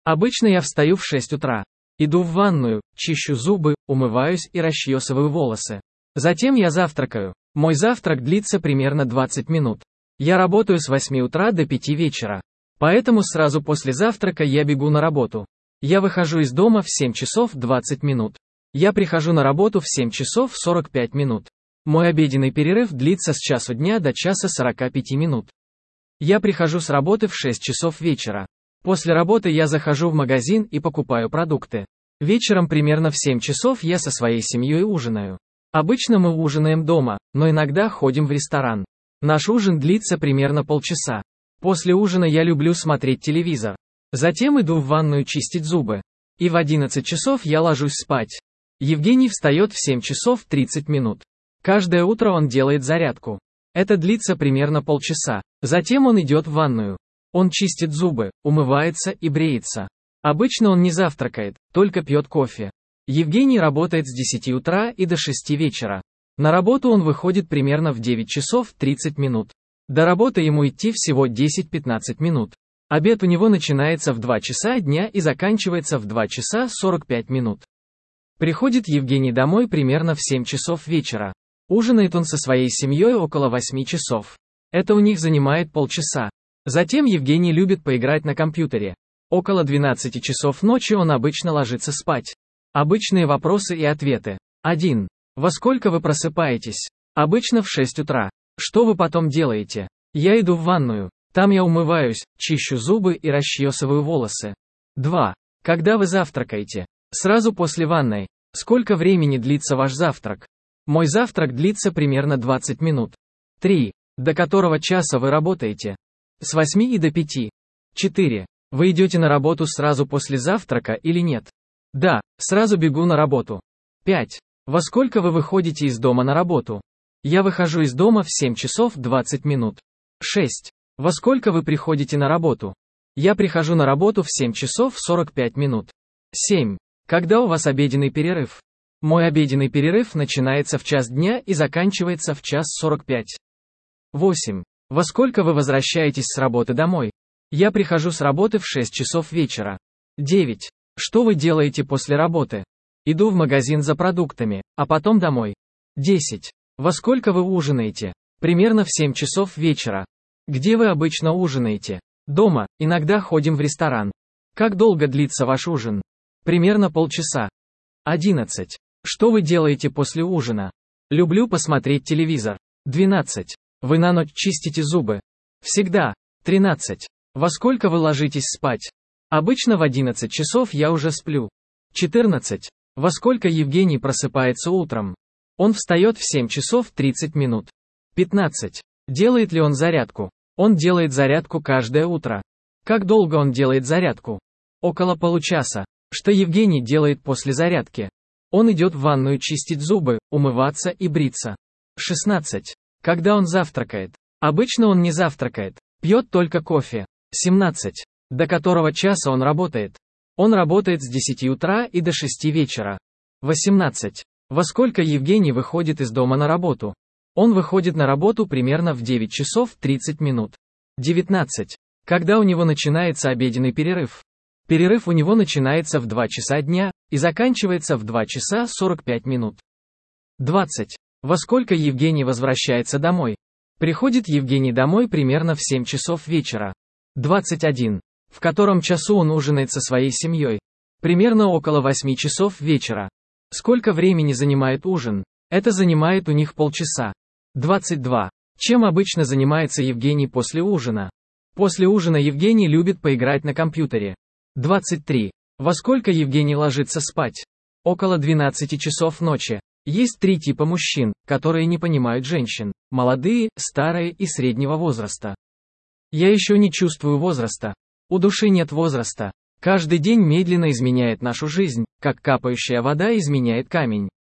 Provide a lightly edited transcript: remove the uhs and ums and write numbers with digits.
Обычно я встаю в 6 утра. Иду в ванную, чищу зубы, умываюсь и расчесываю волосы. Затем я завтракаю. Мой завтрак длится примерно 20 минут. Я работаю с 8 утра до 5 вечера. Поэтому сразу после завтрака я бегу на работу. Я выхожу из дома в 7 часов 20 минут. Я прихожу на работу в 7 часов 45 минут. Мой обеденный перерыв длится с часу дня до часа 45 минут. Я прихожу с работы в 6 часов вечера. После работы я захожу в магазин и покупаю продукты. Вечером примерно в 7 часов я со своей семьей ужинаю. Обычно мы ужинаем дома, но иногда ходим в ресторан. Наш ужин длится примерно полчаса. После ужина я люблю смотреть телевизор. Затем иду в ванную чистить зубы. И в 11 часов я ложусь спать. Евгений встает в 7 часов 30 минут. Каждое утро он делает зарядку. Это длится примерно полчаса. Затем он идет в ванную. Он чистит зубы, умывается и бреется. Обычно он не завтракает, только пьет кофе. Евгений работает с 10 утра и до 6 вечера. На работу он выходит примерно в 9 часов 30 минут. До работы ему идти всего 10-15 минут. Обед у него начинается в 2 часа дня и заканчивается в 2 часа 45 минут. Приходит Евгений домой примерно в 7 часов вечера. Ужинает он со своей семьей около 8 часов. Это у них занимает полчаса. Затем Евгений любит поиграть на компьютере. Около 12 часов ночи он обычно ложится спать. Обычные вопросы и ответы. 1. Во сколько вы просыпаетесь? Обычно в 6 утра. Что вы потом делаете? Я иду в ванную. Там я умываюсь, чищу зубы и расчесываю волосы. 2. Когда вы завтракаете? Сразу после ванной. Сколько времени длится ваш завтрак? Мой завтрак длится примерно 20 минут. 3. До которого часа вы работаете? С 8 и до 5. 4. Вы идете на работу сразу после завтрака или нет? Да, сразу бегу на работу. 5. Во сколько вы выходите из дома на работу? Я выхожу из дома в 7 часов 20 минут. 6. Во сколько вы приходите на работу? Я прихожу на работу в 7 часов 45 минут. 7. Когда у вас обеденный перерыв? Мой обеденный перерыв начинается в час дня и заканчивается в час 45. 8. Во сколько вы возвращаетесь с работы домой? Я прихожу с работы в 6 часов вечера. 9. Что вы делаете после работы? Иду в магазин за продуктами, а потом домой. 10. Во сколько вы ужинаете? Примерно в 7 часов вечера. Где вы обычно ужинаете? Дома, иногда ходим в ресторан. Как долго длится ваш ужин? Примерно полчаса. 11. Что вы делаете после ужина? Люблю посмотреть телевизор. 12. Вы на ночь чистите зубы? Всегда. 13. Во сколько вы ложитесь спать? Обычно в 11 часов я уже сплю. 14. Во сколько Евгений просыпается утром? Он встает в 7 часов 30 минут. 15. Делает ли он зарядку? Он делает зарядку каждое утро. Как долго он делает зарядку? Около получаса. Что Евгений делает после зарядки? Он идет в ванную чистить зубы, умываться и бриться. 16. Когда он завтракает? Обычно он не завтракает, пьет только кофе. 17. До которого часа он работает? Он работает с 10 утра и до 6 вечера. 18. Во сколько Евгений выходит из дома на работу? Он выходит на работу примерно в 9 часов 30 минут. 19. Когда у него начинается обеденный перерыв? Перерыв у него начинается в 2 часа дня и заканчивается в 2 часа 45 минут. 20. Во сколько Евгений возвращается домой? Приходит Евгений домой примерно в 7 часов вечера. 21. В котором часу он ужинает со своей семьей? Примерно около 8 часов вечера. Сколько времени занимает ужин? Это занимает у них полчаса. 22. Чем обычно занимается Евгений после ужина? После ужина Евгений любит поиграть на компьютере. 23. Во сколько Евгений ложится спать? Около 12 часов ночи. Есть 3 типа мужчин, которые не понимают женщин: молодые, старые и среднего возраста. Я еще не чувствую возраста. У души нет возраста. Каждый день медленно изменяет нашу жизнь, как капающая вода изменяет камень.